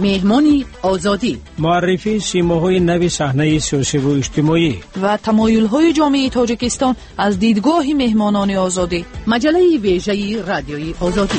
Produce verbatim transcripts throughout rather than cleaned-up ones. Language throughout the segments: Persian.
مهمانی آزادی، معرفی سیماهای نوی صحنه سیاسی و اجتماعی و تمایل‌های جامعه تاجیکستان از دیدگاه مهمانان آزادی. مجله ویژه رادیوی آزادی.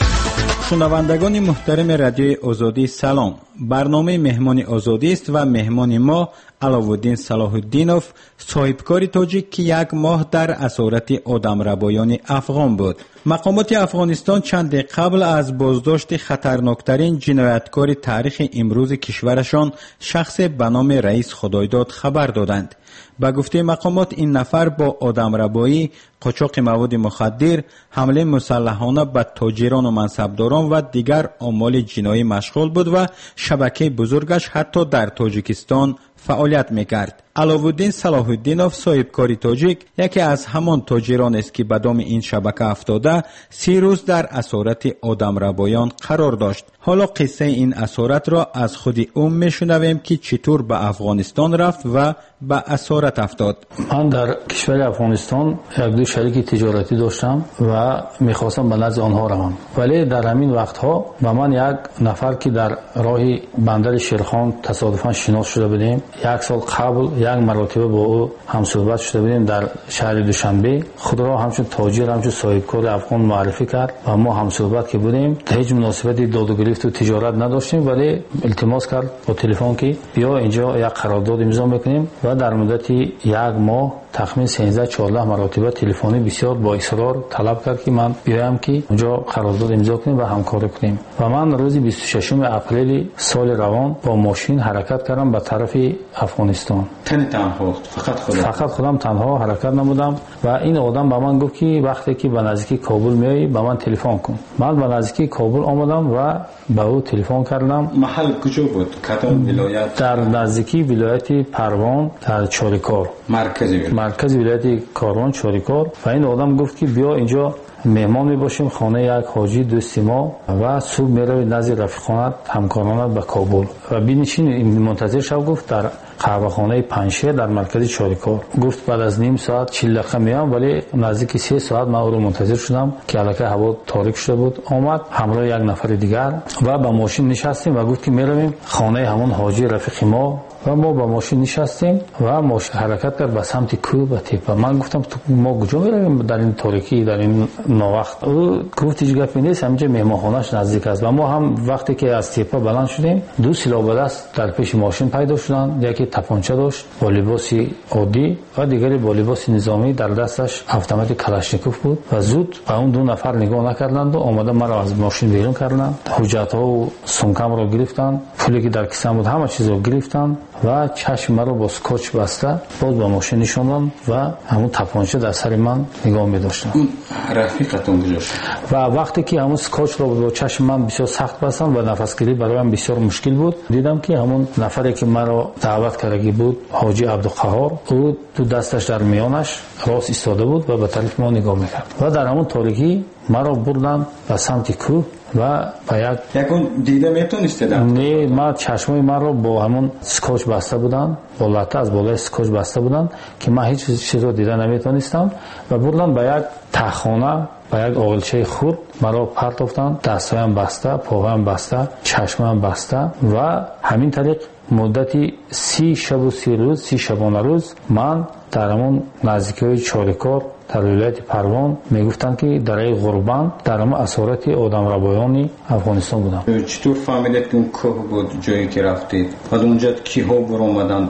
شنوندگان محترم رادیوی آزادی سلام. برنامه مهمان آزادی است و مهمان ما علاءالدین صلاح الدینوف، صاحبکار تاجیک که یک ماه در اسارت آدمربایان افغان بود. مقامات افغانستان چند قبل از بازداشت خطرناکترین جنایتکار تاریخ امروز کشورشان شخص به نام رئیس خدایداد خبر دادند. به گفته مقامات این نفر با آدمربایی، قاچاق مواد مخدر، حمله مسلحانه به تاجران و منصبداران و دیگر اعمال جنایی مشغول بود و شبکه بزرگش حتی در تاجیکستان فعالیت میکرد. علاءالدین صلاح الدینوف، صاحبکار تاجیک، یکی از همان تاجران است که به دام این شبکه افتاده سی روز در اسارت آدمربایان قرار داشت. حالا قصه این اسارت را از خود او میشنویم که چطور به افغانستان رفت و به اسارت افتاد. من در کشور افغانستان یک دو شریک تجارتی داشتم و میخواستم به نزد آنها روم، ولی در همین وقتها با من یک نفر که در راه بندر شیرخان تصادفاً شناخته شده بودیم، یک سال قبل یک مرتبه با او هم صحبت شده بودیم در شهر دوشنبه، خود را همچون تاجر همچون صاحبکار افغان معرفی کرد و ما هم صحبت که بودیم. هیچ مناسبتی داد و گرفت و تجارت نداشتیم، ولی التماس کرد با تلفن که بیا اینجا یک قرارداد امضا میکنیم و در مدت یک ماه تخمین سیزده چهارده مرتبه تلفنی بسیار با اصرار طلب کرد که من بیایم که اونجا قرارداد امضا کنیم و همکاری کنیم. و من روز بیست و ششم اپریل سال روان با ماشین حرکت کردم به طرف افغانستان. تن تنها فقط خودم فقط خودم تنها حرکت نمودم و این آدم به من گفت که وقتی که به نزدیکی کابل میای به من تلفن کن. من به نزدیکی کابل آمدم و به او تلفن کردم. محل کجا بود؟ کدام ولایت؟ در نزدیکی ولایت پروان در چاریکار، مرکز ولایت مرکز ولایت کاروان چاریکار. و این آدم گفت که بیا اینجا مهمان میباشیم خانه یک حاجی دوست ما و صبح میروی نزد رفیقانت همکارانت به کابل و بنشین منتظر شو. گفت در قهوه خانه پنشه در مرکز چاریکار. گفت بعد از نیم ساعت چهل دقیقه میام، ولی نزدیک سه ساعت من او رو منتظر شدم که البته هوا تاریک شده بود. آمد همراه یک نفر دیگر و با ماشین نشستیم و گفت که میرویم خانه همون حاجی رفیق ما و ما با ماشین نشستیم و ماشین حرکت کرد به سمت کوه و تپه. من گفتم تو ما کجا میرویم در این تاریکی در این ناوقت؟ او گفت هیچ گپی نیست، همینجا مهمانخانه‌اش نزدیک است. و ما هم وقتی که از تپه بلند شدیم دو سلاح به دست در پیش ماشین پیدا شدن، یکی تپانچه داشت با لباس عادی و دیگری با لباس نظامی، در دستش اتومات کلاشنیکوف بود و زود به اون دو نفر نگاه نکردند و آمده مرا از ماشین بیرون کردند. حجت‌ها و سومکم رو گرفتند، پولی که در کیسم بود همه چیز رو گرفتند و چشم مرا با سکوچ بسته باز به ماشین نشوندن و همون تپانچه در سر من نگاه می‌داشتن. اون رفیقتون گذاشت و وقتی که همون سکوچ رو با چشم من بسیار سخت بستن و نفس گیری برایم بسیار مشکل بود، دیدم که همون نفری که مرا دعوت کرده بود حاجی عبدالقهار، او دو دستش در میانش راست ایستاده بود و به طرف ما نگاه می‌کرد و در همون تاریکی مرا بردن به سمت کوه و با یک یکون دیده میتونستیدم؟ نه، ما چشمای من رو با همون سکوچ بسته بودن، با لطه از بالای سکوچ بسته بودن که من هیچ چیز رو دیده نمیتونستم و بردن به یک تخانه با یک آغلچه خورد مرا پرتافتن، دستایم بسته، پاهایم بسته، چشمایم بسته و همین طریق مدتی سی شب و سی روز سی شبانه روز من در همون نزدیکی چاریکار در ولایت پروان میگفتن که در ای غربان در همون اسارت آدمربایان افغانستان بودم. چطور فهمیدید که اون کوه بود جایی که رفتید؟ بعد اونجا کیها بر اومدن؟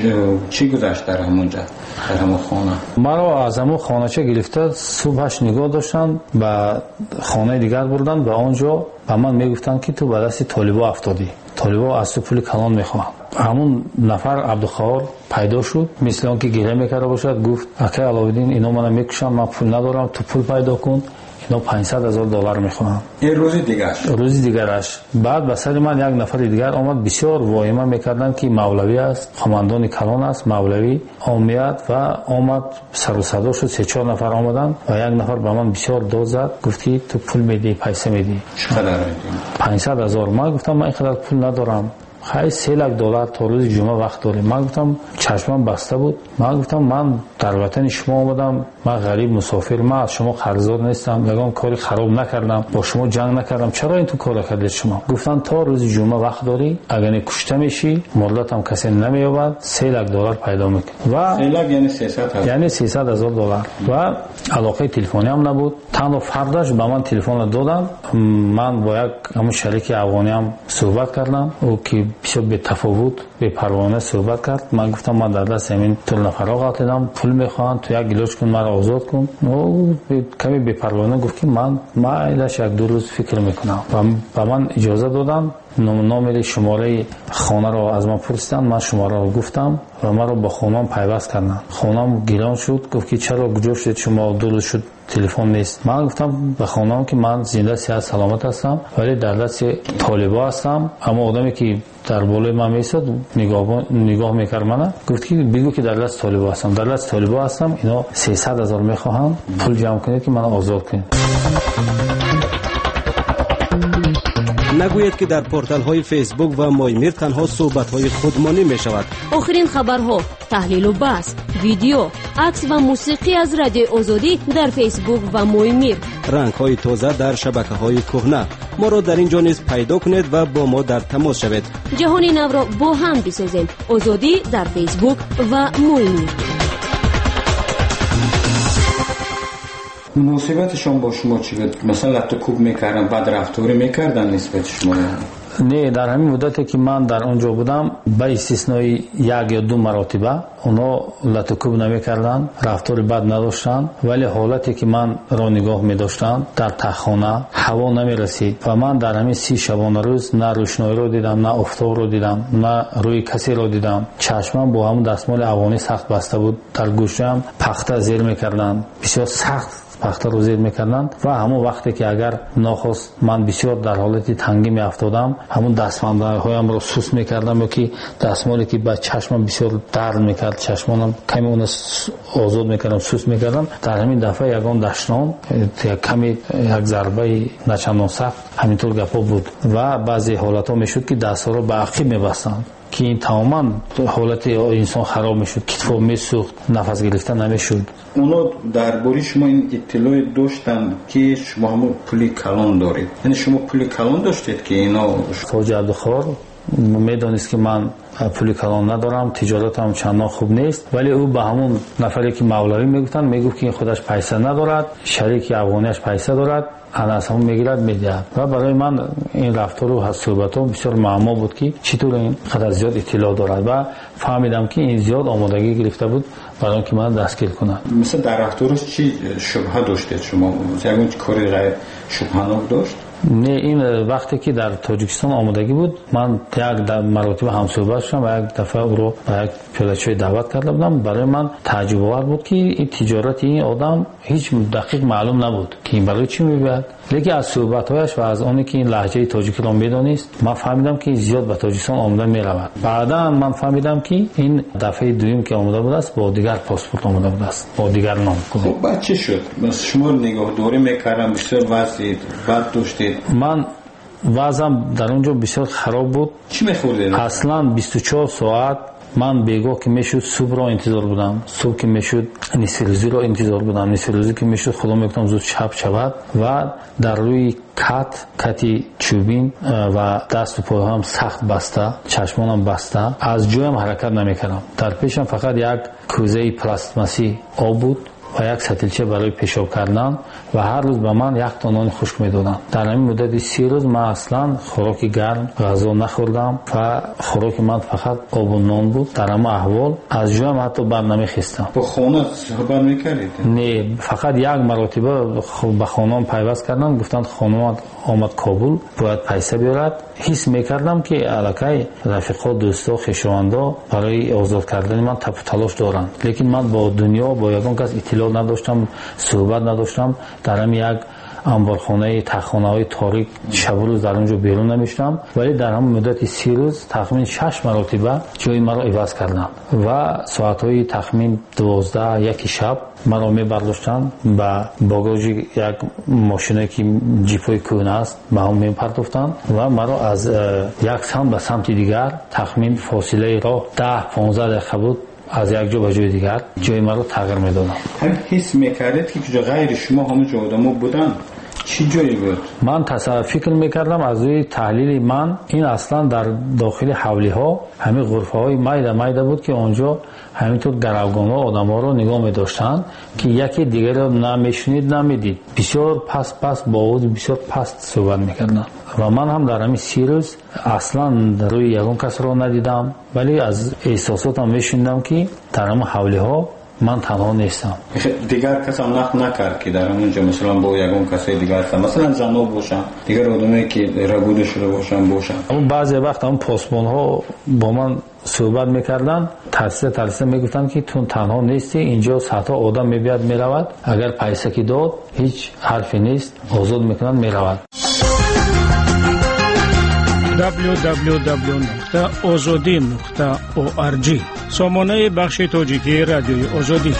چی گذشت در همونجا در همون خانه؟ مرا از همون خانه چه گرفته صبحش نگاه داشتن به خانه دیگر بردن و آنجا به من میگفتن که تو به دست طالبا افتادی، طالبا از تو پول کلان میخوان. همون نفر عبدالخوار پیدا شد، مثل اون که گریه میکرده باشد، گفت اکه علاءالدین اینا منو میکشن، من پول ندارم، تو پول پیدا کن، اینا پانصد هزار دلار میخوان. این روز دیگرش روز دیگرش بعد به سر من یک نفر دیگر آمد، بسیار واهمه میکردن که مولوی است، خماندان کلان است، مولوی آمیت و آمد سر و صدا شد. سه چهار نفر آمدن و یک نفر به من بسیار داد زد، گفت که تو پول میدی، پیسه میدی. چقدر میدی؟ پانصد هزار. من گفتم من اینقدر پول ندارم. خیلی سه لک دلار تا روز جمعه وقت داریم. من گفتم چشمم بسته بود. من گفتم من در وطن شما آمدم، من غریب مسافر، من از شما قرضدار نیستم، یگان کاری خراب نکردم، با شما جنگ نکردم، چرا این تو کار کردید شما؟ گفتن تا روز جمعه وقت داری، اگر کشته میشی مهلت هم کسی نمییابد، سه لک دلار پیدا میکنی. و سه لک یعنی سیصد هزار یعنی سیصد هزار دلار. و علاقه تلفنی هم نبود. تنها فرداش به من تلفن دادن. من با یک همون شریک افغانی هم صحبت کردم، او که بسیار به تفاوت به پروانه صحبت کرد. من گفتم من در دست همین طول نفرا قاتلم، پول میخوان، تو یک گلوش کن مرا آزاد کن. او کمی به پروانه گفت که من ما ایلاش یک دو روز فکر میکنم. و من اجازه دادم. نامه شماره خانه رو از من پرسیدن، من شماره رو گفتم و من رو با خانم پیوست کردن. خانم گیران شد، گفت که چرا کجا شد شما دو روز شد تلفن نیست. من گفتم به خانم که من زنده صحت سلامت هستم ولی در دست طالبا هستم. اما آدمی که در بالای من میساد نگاه نگاه میکرد منو، گفت که بگو که در دست طالبا هستم. در دست طالبا هستم، اینا سیصد هزار میخواهم، پول جمع کنید که منو آزاد کنید. نگوید که در پورتال های فیسبوک و مایمیر تنها صحبت های خودمانی می شود. آخرین خبرها، تحلیل و بحث، ویدیو، عکس و موسیقی از رادیو آزادی در فیسبوک و مایمیر. رنگ های تازه در شبکه های کهنه. ما را در اینجا نیز پیدا کنید و با ما در تماس شوید. جهانی نو را با هم بسازیم. آزادی در فیسبوک و مایمیر. مناسبتشون با شما چی بود؟ مثلا لطکوب میکردن، بعد رفتاری میکردن نسبت شما؟ نه، در همین مدتی که من در اونجا بودم با استثنای یک یا دو مراتبه اونا لطکوب نمیکردن، رفتار بد نداشتن، ولی حالتی که من را نگاه میداشتن در تخانه هوا نمیرسید و من در همین سی شبانه روز نه روشنایی رو دیدم، نه آفتاب رو دیدم، نه روی کسی رو دیدم. چشمم با همون دستمال افغانی سخت بسته بود. در گوشم پخته زیر میکردن، بسیار سخت پخته رو زیر میکردن و همون وقتی که اگر ناخواست من بسیار در حالت تنگی می افتادم، همون دستمال هایم رو سوس میکردم یا که دستمالی که با چشمم بسیار درد میکرد، چشمانم کمی اون آزاد میکردم، سوس میکردم. در همین دفعه یگان دشنام کمی یک ضربه نچندان سخت همینطور گپا بود و بعضی حالت ها میشد که دست ها رو به عقب میبستن که این تماما حالت انسان خراب میشد، کتفا میسوخت، نفس گرفتن نمیشد. اونا درباره شما این اطلاع داشتن که شما هم پول کلان دارید، یعنی شما پول کلان داشتید که اینا خواجه عبدالخوار میدانست که من پول کلان ندارم، تجارتم چندان خوب نیست، ولی او به همون نفری که مولوی میگفتن میگفت که خودش پیسه ندارد، شریک افغانیش پیسه دارد، انا از همون میگیرد میدهد. و برای من این رفتار و صحبت ها بسیار معما بود که چطور این قدر زیاد اطلاع دارد و فهمیدم که این زیاد آمادگی گرفته بود برای اینکه من دستگیر کنم. مثلا در رفتارش چی شبهه داشتید شما؟ یعنی کاری غیر شبهه‌ناک داشت؟ نه، این وقتی که در تاجیکستان آمادگی بود من یک مراتب هم صحبت شدم و یک دفعه او رو به یک پیاده‌چوی دعوت کرده بودم. برای من تعجب آور بود که این تجارت این آدم هیچ دقیق معلوم نبود که این برای چی می‌برد، لیکن از صحبت‌هایش و از آنی که این لهجه تاجیک را می‌دانست من فهمیدم که زیاد به تاجیکستان آمده می‌رود. بعدا من فهمیدم که این دفعه دوم که آمده بود است با دیگر پاسپورت آمده بود است، با دیگر نام. خب بعد چی شد؟ شما نگاهداری می‌کردم، بسیار وضع بد داشتید. من وضعم در اونجا بسیار خراب بود. چی می‌خوردید؟ اصلا بیست و چهار ساعت من بیگاه که میشد صبح را انتظار بودم، صبح که میشد نصف روزی را انتظار بودم، نصف روزی که میشد خدا میگفتم زود شب شود و در روی کت کتی چوبین و دست و پای هم سخت بسته، چشمانم بسته، از جایم حرکت نمیکردم. در پیشم فقط یک کوزه پلاستماسی آب بود و یک ستیلچه برای پیشاب کردن و هر روز به من یک تا نان خشک میدادن. در این مدت سی روز من اصلا خوراک گرم غذا نخوردم و خوراک من فقط آب و نان بود. در اما احوال از جایم حتی بر نمیخیستم. با خانه صحبت میکردید؟ نه، فقط یک مرتبه به خانم پیوست کردن، گفتن خانم آمد کابل باید پیسه بیارد. حس میکردم که الکی رفیقا، دوستا، خویشاوندا برای آزاد کردن من تپ تلاش دارند، لیکن من با دنیا با یگان کس اطلاع نداشتم، صحبت نداشتم. در هم یک انبارخانه تخانه‌های تاریک شب و روز در اونجا بیرون نمیشدم، ولی در همون مدت سی روز تخمین شش مرتبه جای مرا عوض کردند و ساعت‌های تخمین دوازده یک شب مرا میبرداشتند به باگاژ یک ماشینی که جیپای کهنه است به هم میپرداختند و مرا از یک سمت به سمت دیگر تخمین فاصله راه ده پانزده دقیقه بود، از یک جا به جای دیگر جای مرا تغییر میدادم. همین حس میکردید که کجا غیر شما همه آدما بودن؟ چی جایی بود؟ من تصور فکر میکردم از روی تحلیل من این اصلا در داخل حولی ها همه غرفه های میده میده بود که اونجا همینطور گروگان ها آدم ها رو نگاه میداشتن که یکی دیگر رو نمیشنید نمیدید، بسیار پس پس باود بسیار پست صحبت میکردن و من هم در همین سی روز اصلا روی یگان کس رو ندیدم، ولی از احساساتم میشنیدم که در همه حولی ها من تنها نیستم. دیگر کس هم نقد نکرد که در اونجا مثلا با یگان کسی دیگر هستن، مثلا زنها باشن، دیگر آدمایی که ربوده شده باشن باشن. اما بعضی وقت هم پاسبان ها با من صحبت میکردن، ترسه ترسه میگفتن که تو تنها نیستی، اینجا صدها آدم میبیاد میرود، اگر پیسه کی داد هیچ حرفی نیست، آزاد میکنن میرود. دبلیو دبلیو دبلیو نقطه آزادی نقطه او آر جی سامانه بخش تاجیکی رادیوی آزادی.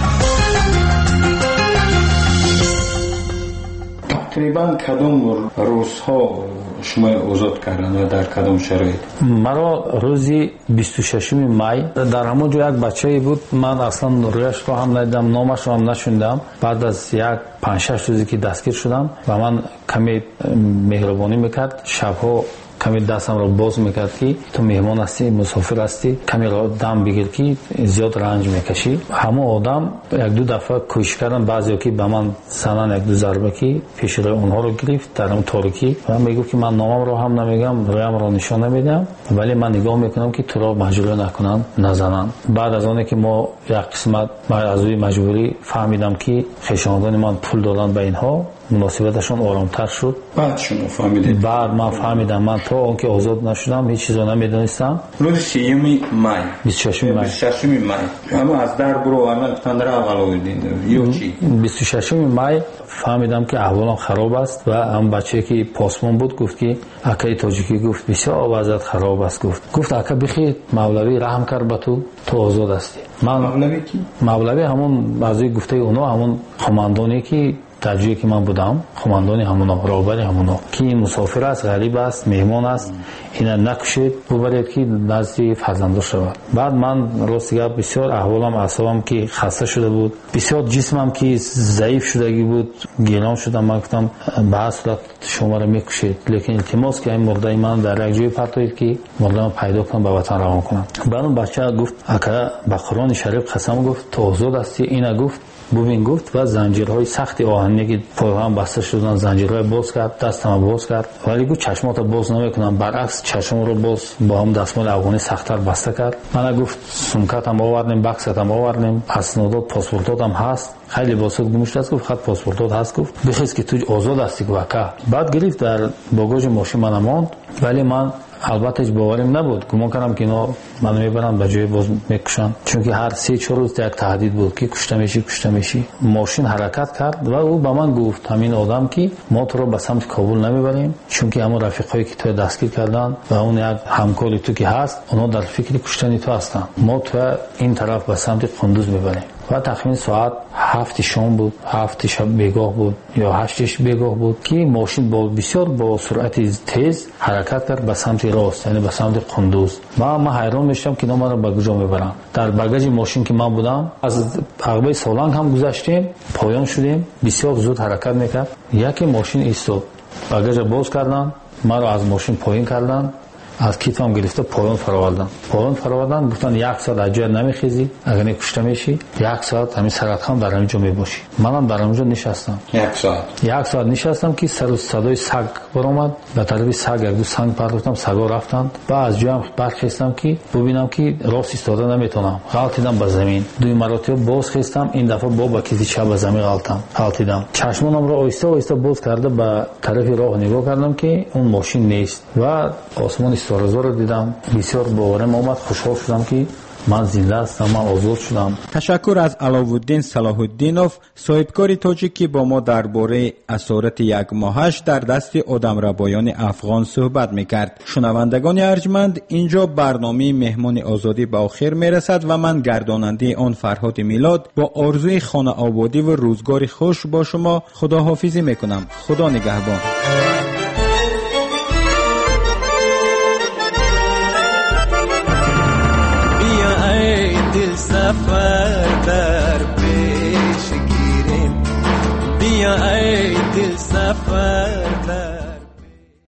تقریبا کدام روزها شما آزاد کردن و در کدام شرایط؟ مرا روزی بیست و ششم می در همون جو یک بچه‌ای بود، من اصلا رویش رو هم ندیدم، نامش رو هم نشوندم. بعد از یک پنج شش روزی که دستگیر شدم و من کمی مهربانی میکرد، شبها کمی دستم رو باز میکرد که تو مهمان هستی، مسافر هستی، کمی رو دم بگیر که زیاد رنج میکشی. همه آدم یک دو دفعه کوشش کردن، بعضی که به من سنن یک دو ضربه که پیش روی اونها رو گرفت در اون تاریکی و من میگم که من نامم رو هم نمیگم، رویم رو نشان نمیدم، ولی من نگاه میکنم که تو را مجبور نکنن نزنن. بعد از اون که ما یک قسمت بعد از روی مجبوری فهمیدم که خویشاوندان من پول دادن به اینها، مناسبتشون آرامتر شد. بعد شما فهمیدید؟ بعد من فهمیدم. من تا اونکه آزاد نشدم هیچ چیزو نمیدونستم. روز سیوم می بیست و ششم می بیست و ششم می اما از در برو اول تندر اول یا چی؟ بیست و ششم می فهمیدم که احوالم خراب است و هم بچه‌ای که پاسبان بود گفت که اکای تاجیکی گفت بسیار وضعیت خراب است. گفت گفت اکا بخیر مولوی رحم کرد به تو، تو آزاد هستی. من مولوی کی؟ مولوی همون بعضی گفته اونا همون قماندانی که در جایی که من بودم، قماندانی همونا، راهبر همونا که این مسافر است، غریب است، مهمان است، اینا نکشید ببرید که نزد فرزنده شود. بعد من راست گپ بسیار احوالم اعصابم که خسته شده بود، بسیار جسمم که ضعیف شدگی بود، گیلان شدم. من گفتم به هر صورت شما را میکشید، لیکن التماس که این مرده من در یک جای پرتایید که مرده من پیدا کنم به وطن روان کنم. بعد اون بچه گفت اکا به قرآن شریف قسم گفت تو آزاد هستی. اینا گفت ببین گفت و زنجیرهای سخت آهنی که پایم بسته شدن زنجیرهای باز کرد، دستم باز کرد، ولی گفت چشمات باز نمیکنم، برعکس چشم رو باز با هم دستمال افغانی سخت‌تر بسته کرد. من گفت سمکتم آوردیم، بکستم آوردیم، اسنادات پاسپورتاتم هست، خیلی باسط گمشته است. گفت خط پاسپورتات هست. گفت بخیز که تو آزاد هستی. گفت بعد گرفت در باگاژ ماشین من ماند، ولی من البته هیچ باورم نبود، گمان کردم که اینا منو میبرن به جای باز میکشن، چون که هر سه چهار روز یک تهدید بود که کشته میشی کشته میشی. ماشین حرکت کرد و او به من گفت همین آدم که ما تو رو به سمت کابل نمیبریم، چون که همون رفیقایی که تو دستگیر کردن و اون یک همکاری تو که هست اونا در فکر کشتن تو هستن، ما تو این طرف به سمت قندوز میبریم. و تقریبا ساعت هفت شام بود، هفت شب بیگاه بود یا هشتش بیگاه بود که ماشین با بسیار با سرعت تیز حرکت کرد به سمت راست، یعنی به سمت قندوز. و من حیران میشم که ما رو به کجا میبرن. در بagaژ ماشین که من بودم از عقبه سالنگ هم گذشتیم، پایان شدیم، بسیار زود حرکت میکرد. یکی ماشین ایستاد، بagaژ باز کردن، ما رو از ماشین پایین کردن، از کیتم گرفته پایان فراوردن پایان فراوردن گفتن یک ساعت از جای نمیخیزی، اگر کشته میشی یک ساعت همین سرت خام در همینجا میباشی. منم در همینجا نشستم یک ساعت یک ساعت نشستم که سر و صدای سگ برآمد، به طرف سگ یک دو سنگ پرتافتم، سگا رفتند. بعد از جایم برخاستم که ببینم که راست ایستاده نمیتونم، غلطیدم به زمین، دوی مراتب باز خستم، این دفعه با با کسی چپ به زمین غلطم غلطیدم. چشمانم رو آهسته آهسته باز کرده به طرف راه نگاه کردم که اون ماشین نیست و آسمان استارزا رو دیدم. بسیار باورم اومد، خوشحال شدم که من زنده هستم، من آزاد شدم. تشکر از علاءالدین صلاح الدینوف، صاحبکار تاجیکی با ما درباره اسارت یک ماهش در دست آدمربایان افغان صحبت میکرد. شنوندگان ارجمند، اینجا برنامه مهمان آزادی به آخر میرسد و من گرداننده آن فرهاد میلاد با آرزوی خانه آبادی و روزگار خوش با شما خداحافظی میکنم. خدا نگهبان. سفر در پیش گیریم، بیا ای دل سفر